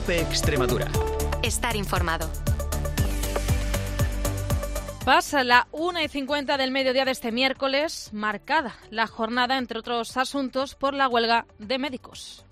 COPE Extremadura. Estar informado. Pasa la 1:50 del mediodía de este miércoles, marcada la jornada, entre otros asuntos, por la huelga de médicos.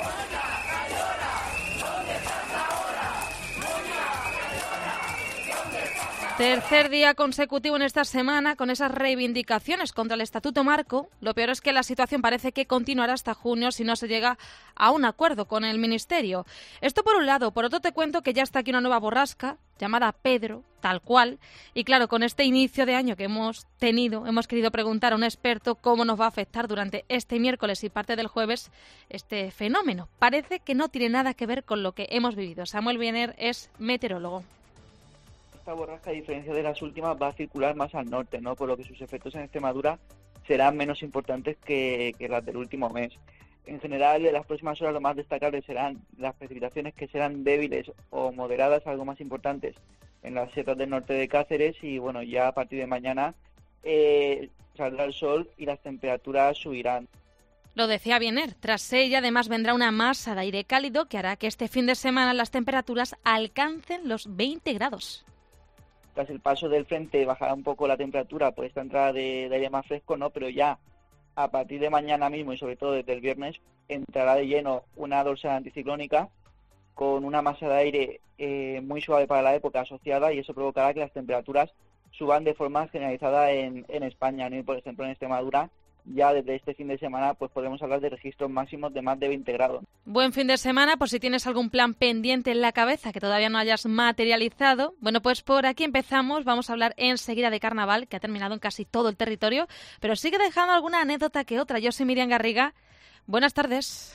Tercer día consecutivo en esta semana con esas reivindicaciones contra el Estatuto Marco. Lo peor es que la situación parece que continuará hasta junio si no se llega a un acuerdo con el Ministerio. Esto por un lado. Por otro te cuento que ya está aquí una nueva borrasca llamada Pedro, tal cual. Y claro, con este inicio de año que hemos tenido, hemos querido preguntar a un experto cómo nos va a afectar durante este miércoles y parte del jueves este fenómeno. Parece que no tiene nada que ver con lo que hemos vivido. Samuel Biener es meteorólogo. Esta borrasca, a diferencia de las últimas, va a circular más al norte, ¿no? Por lo que sus efectos en Extremadura serán menos importantes que las del último mes. En general, en las próximas horas lo más destacable serán las precipitaciones, que serán débiles o moderadas, algo más importantes en las sierras del norte de Cáceres, y bueno, ya a partir de mañana saldrá el sol y las temperaturas subirán. Lo decía Biener, tras ella además vendrá una masa de aire cálido que hará que este fin de semana las temperaturas alcancen los 20 grados. Tras el paso del frente bajará un poco la temperatura por esta entrada de aire más fresco, ¿no? Pero ya a partir de mañana mismo y sobre todo desde el viernes entrará de lleno una dorsal anticiclónica con una masa de aire muy suave para la época asociada, y eso provocará que las temperaturas suban de forma generalizada en España, ¿no? Y por ejemplo en Extremadura ya desde este fin de semana pues podemos hablar de registros máximos de más de 20 grados. Buen fin de semana, por si tienes algún plan pendiente en la cabeza que todavía no hayas materializado. Bueno, pues por aquí empezamos. Vamos a hablar enseguida de carnaval, que ha terminado en casi todo el territorio, pero sigue dejando alguna anécdota que otra. Yo soy Miriam Garriga. Buenas tardes.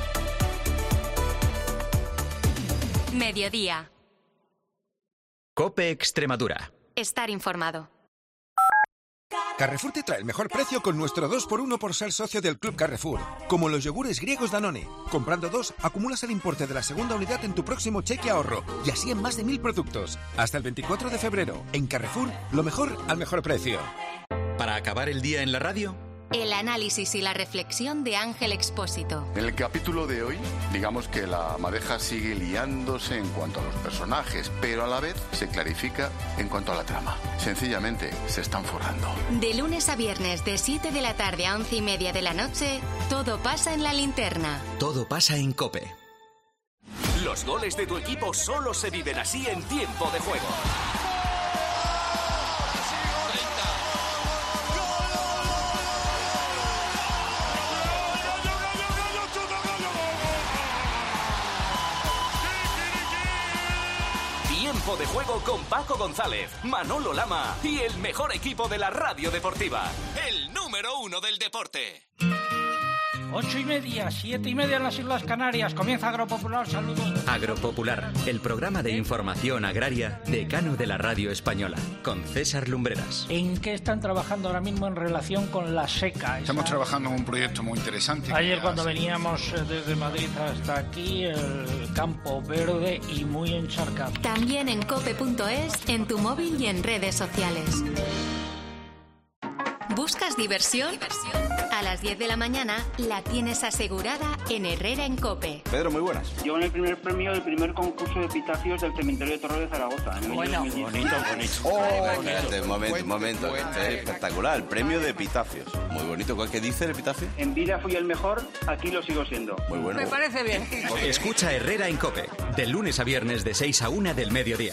Mediodía. COPE Extremadura. Estar informado. Carrefour te trae el mejor precio con nuestro 2x1 por ser socio del Club Carrefour. Como los yogures griegos Danone. Comprando 2, acumulas el importe de la segunda unidad en tu próximo cheque ahorro. Y así en más de 1000 productos. Hasta el 24 de febrero. En Carrefour, lo mejor al mejor precio. Para acabar el día en la radio, El análisis y la reflexión de Ángel Expósito. En el capítulo de hoy, digamos que la madeja sigue liándose en cuanto a los personajes, pero a la vez se clarifica en cuanto a la trama. Sencillamente, se están forrando. De lunes a viernes, de 7 de la tarde a 11:30 de la noche, todo pasa en La Linterna. todo pasa en COPE. Los goles de tu equipo solo se viven así en tiempo de juego. Tiempo de juego con Paco González, Manolo Lama y el mejor equipo de la radio deportiva, el número 1 del deporte. 8:30, 7:30 en las Islas Canarias. Comienza Agropopular. Saludos. Agropopular, el programa de información agraria decano de la radio española, con César Lumbreras. ¿En qué están trabajando ahora mismo en relación con la seca? Estamos trabajando en un proyecto muy interesante. Ayer cuando veníamos desde Madrid hasta aquí, el campo verde y muy encharcado. También en cope.es, en tu móvil y en redes sociales. ¿Buscas diversión? A las 10 de la mañana la tienes asegurada en Herrera en Cope. Pedro, muy buenas. Yo gané el primer premio del primer concurso de epitafios del cementerio de Torre de Zaragoza. Bueno, bonito. Espérate, un momento. Es espectacular, el premio de epitafios. Muy bonito. ¿Qué dice el epitafio? En vida fui el mejor, aquí lo sigo siendo. Muy bueno. Me parece bien. Escucha Herrera en COPE, de lunes a viernes de 6 a 1 del mediodía.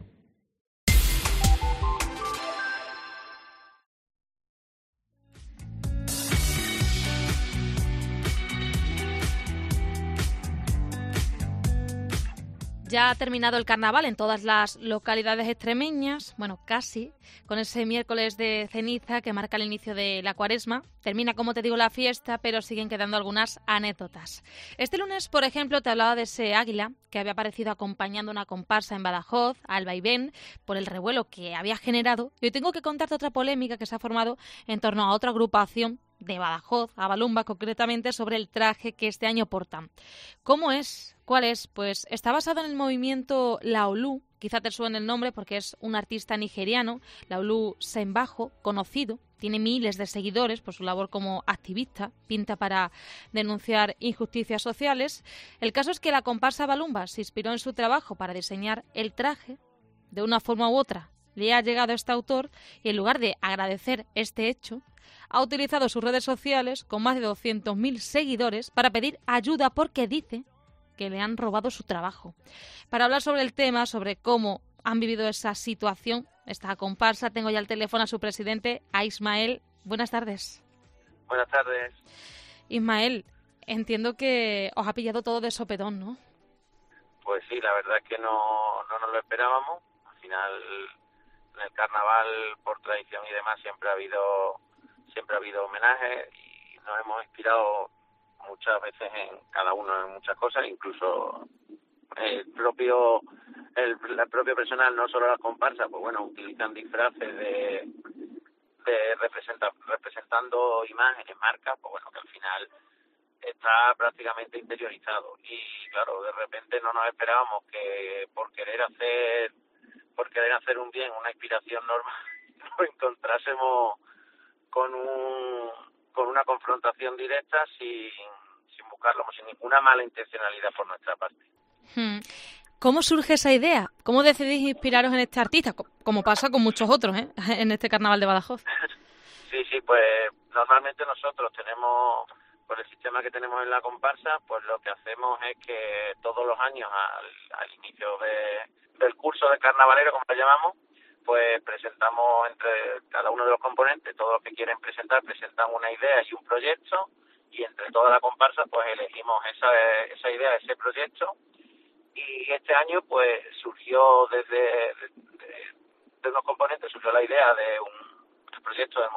Ya ha terminado el carnaval en todas las localidades extremeñas, bueno, casi, con ese miércoles de ceniza que marca el inicio de la Cuaresma. Termina, como te digo, la fiesta, pero siguen quedando algunas anécdotas. Este lunes, por ejemplo, te hablaba de ese águila que había aparecido acompañando una comparsa en Badajoz, al vaivén, por el revuelo que había generado. Y hoy tengo que contarte otra polémica que se ha formado en torno a otra agrupación de Badajoz, a Balumba concretamente, sobre el traje que este año portan. ¿Cómo es? ¿Cuál es? Pues está basado en el movimiento Laolú. Quizá te suene el nombre porque es un artista nigeriano, Laolú Senbajo, conocido. Tiene miles de seguidores por su labor como activista, pinta para denunciar injusticias sociales. El caso es que la comparsa Balumba se inspiró en su trabajo para diseñar el traje. De una forma u otra le ha llegado a este autor y en lugar de agradecer este hecho, ha utilizado sus redes sociales con más de 200.000 seguidores para pedir ayuda porque dice que le han robado su trabajo. Para hablar sobre el tema, sobre cómo han vivido esa situación, esta comparsa, tengo ya al teléfono a su presidente, a Ismael. Buenas tardes. Buenas tardes. Ismael, entiendo que os ha pillado todo de sopetón, ¿no? Pues sí, la verdad es que no nos lo esperábamos. Al final, en el carnaval, por tradición y demás, siempre ha habido homenajes y nos hemos inspirado muchas veces en cada uno en muchas cosas, incluso el propio personal, no solo las comparsas, pues bueno, utilizan disfraces de representando imágenes, marcas, pues bueno, que al final está prácticamente interiorizado. Y claro, de repente no nos esperábamos que por querer hacer un bien, una inspiración normal, nos encontrásemos con una confrontación directa sin buscarlo, sin ninguna mala intencionalidad por nuestra parte. ¿Cómo surge esa idea? ¿Cómo decidís inspiraros en este artista? Como pasa con muchos otros, en este carnaval de Badajoz. Sí, pues normalmente nosotros tenemos, por el sistema que tenemos en la comparsa, pues lo que hacemos es que todos los años al inicio del curso de carnavalero, como lo llamamos, pues presentamos entre cada uno de los componentes, todos los que quieren presentan una idea y un proyecto, y entre toda la comparsa pues elegimos esa idea, ese proyecto, y este año pues surgió de unos componentes, surgió la idea de un proyecto del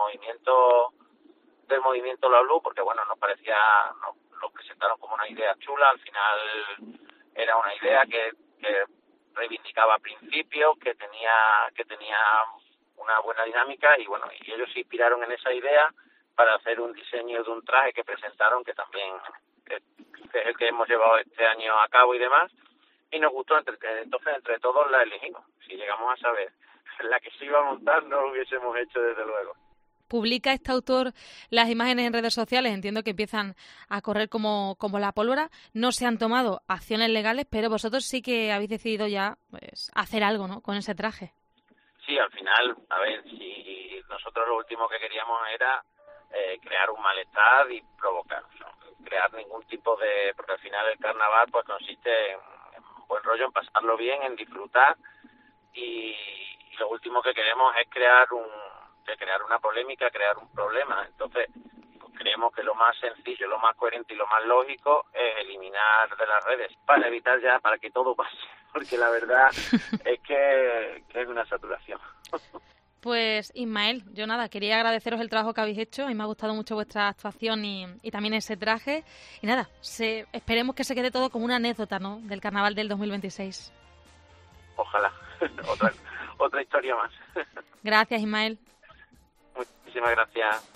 movimiento Laolú, porque bueno, nos parecía, lo presentaron como una idea chula, al final era una idea que reivindicaba principios, que tenía una buena dinámica, y bueno, y ellos se inspiraron en esa idea para hacer un diseño de un traje que presentaron, que también es el que hemos llevado este año a cabo y demás, y nos gustó, entonces entre todos la elegimos. Si llegamos a saber la que se iba a montar, no lo hubiésemos hecho desde luego. Publica este autor las imágenes en redes sociales, entiendo que empiezan a correr como la pólvora. No se han tomado acciones legales, pero vosotros sí que habéis decidido ya pues hacer algo, ¿no?, con ese traje. Sí, al final, a ver, si nosotros lo último que queríamos era crear un malestar y provocar, ¿no?, crear ningún tipo de... Porque al final el carnaval pues consiste en buen rollo, en pasarlo bien, en disfrutar, y lo último que queremos es crear una polémica, crear un problema. Entonces, pues creemos que lo más sencillo, lo más coherente y lo más lógico es eliminar de las redes para que todo pase, porque la verdad es que es una saturación. Pues Ismael, yo nada, quería agradeceros el trabajo que habéis hecho. A mí me ha gustado mucho vuestra actuación y también ese traje. Y nada, esperemos que se quede todo como una anécdota, ¿no?, del carnaval del 2026. Ojalá, otra historia más. Gracias, Ismael. Muchísimas gracias.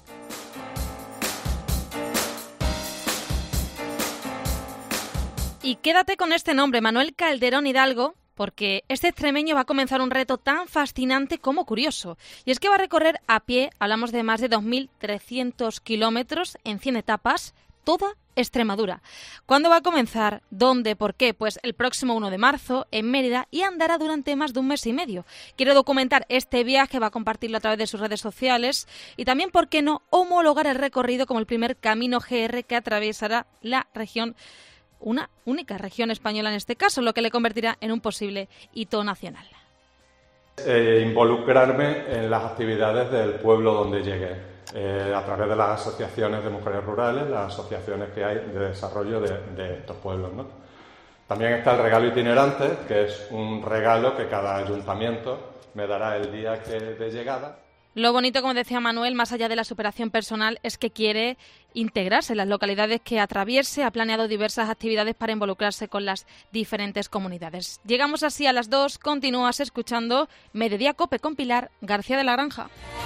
Y quédate con este nombre, Manuel Calderón Hidalgo, porque este extremeño va a comenzar un reto tan fascinante como curioso. Y es que va a recorrer a pie, hablamos de más de 2.300 kilómetros en 100 etapas, toda Extremadura. ¿Cuándo va a comenzar? ¿Dónde? ¿Por qué? Pues el próximo 1 de marzo en Mérida, y andará durante más de un mes y medio. Quiere documentar este viaje, va a compartirlo a través de sus redes sociales y también, ¿por qué no?, homologar el recorrido como el primer camino GR que atravesará la región, una única región española en este caso, lo que le convertirá en un posible hito nacional. Involucrarme en las actividades del pueblo donde llegue. A través de las asociaciones de mujeres rurales, las asociaciones que hay de desarrollo de estos pueblos, ¿no? También está el regalo itinerante, que es un regalo que cada ayuntamiento me dará el día de llegada. Lo bonito, como decía Manuel, más allá de la superación personal, es que quiere integrarse en las localidades que atraviese. Ha planeado diversas actividades para involucrarse con las diferentes comunidades. Llegamos así a las 2. Continúas escuchando Mediodía Cope con Pilar García de la Granja.